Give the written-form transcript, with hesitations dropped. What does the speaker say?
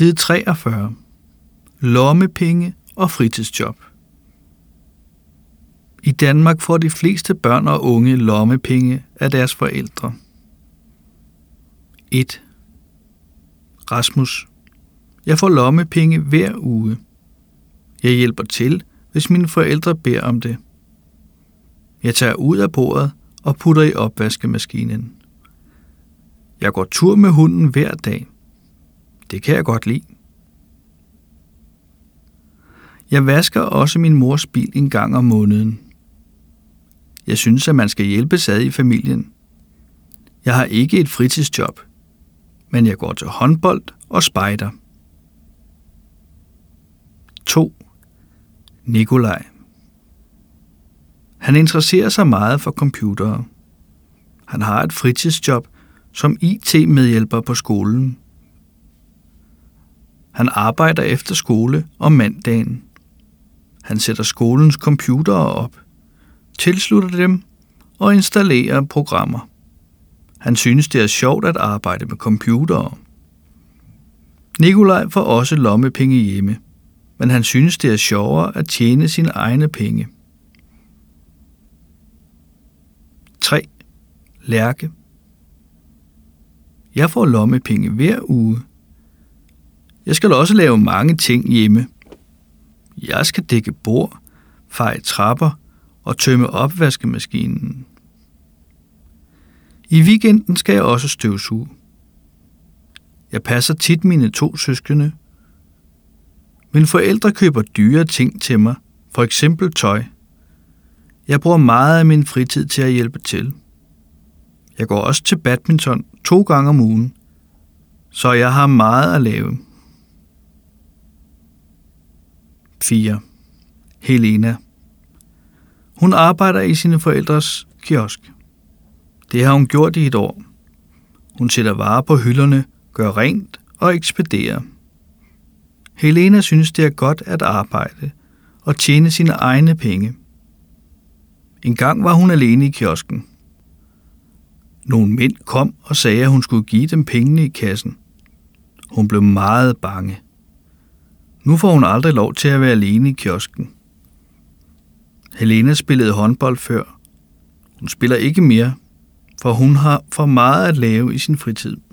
Side 43. Lommepenge og fritidsjob. I Danmark får de fleste børn og unge lommepenge af deres forældre. 1. Rasmus. Jeg får lommepenge hver uge. Jeg hjælper til, hvis mine forældre beder om det. Jeg tager ud af bordet og putter i opvaskemaskinen. Jeg går tur med hunden hver dag. Det kan jeg godt lide. Jeg vasker også min mors bil en gang om måneden. Jeg synes, at man skal hjælpes ad i familien. Jeg har ikke et fritidsjob, men jeg går til håndbold og spejder. 2. Nikolaj. Han interesserer sig meget for computere. Han har et fritidsjob som IT-medhjælper på skolen. Han arbejder efter skole om mandagen. Han sætter skolens computere op, tilslutter dem og installerer programmer. Han synes, det er sjovt at arbejde med computere. Nikolaj får også lommepenge hjemme, men han synes, det er sjovere at tjene sine egne penge. 3. Lærke. Jeg får lommepenge hver uge. Jeg skal også lave mange ting hjemme. Jeg skal dække bord, feje trapper og tømme opvaskemaskinen. I weekenden skal jeg også støvsuge. Jeg passer tit mine 2 søskende. Mine forældre køber dyre ting til mig, for eksempel tøj. Jeg bruger meget af min fritid til at hjælpe til. Jeg går også til badminton 2 gange om ugen, så jeg har meget at lave. 4. Helena. Hun arbejder i sine forældres kiosk. Det har hun gjort i et år. Hun sætter varer på hylderne, gør rent og ekspederer. Helena synes, det er godt at arbejde og tjene sine egne penge. En gang var hun alene i kiosken. Nogle mænd kom og sagde, at hun skulle give dem pengene i kassen. Hun blev meget bange. Nu får hun aldrig lov til at være alene i kiosken. Helena spillede håndbold før. Hun spiller ikke mere, for hun har for meget at lave i sin fritid.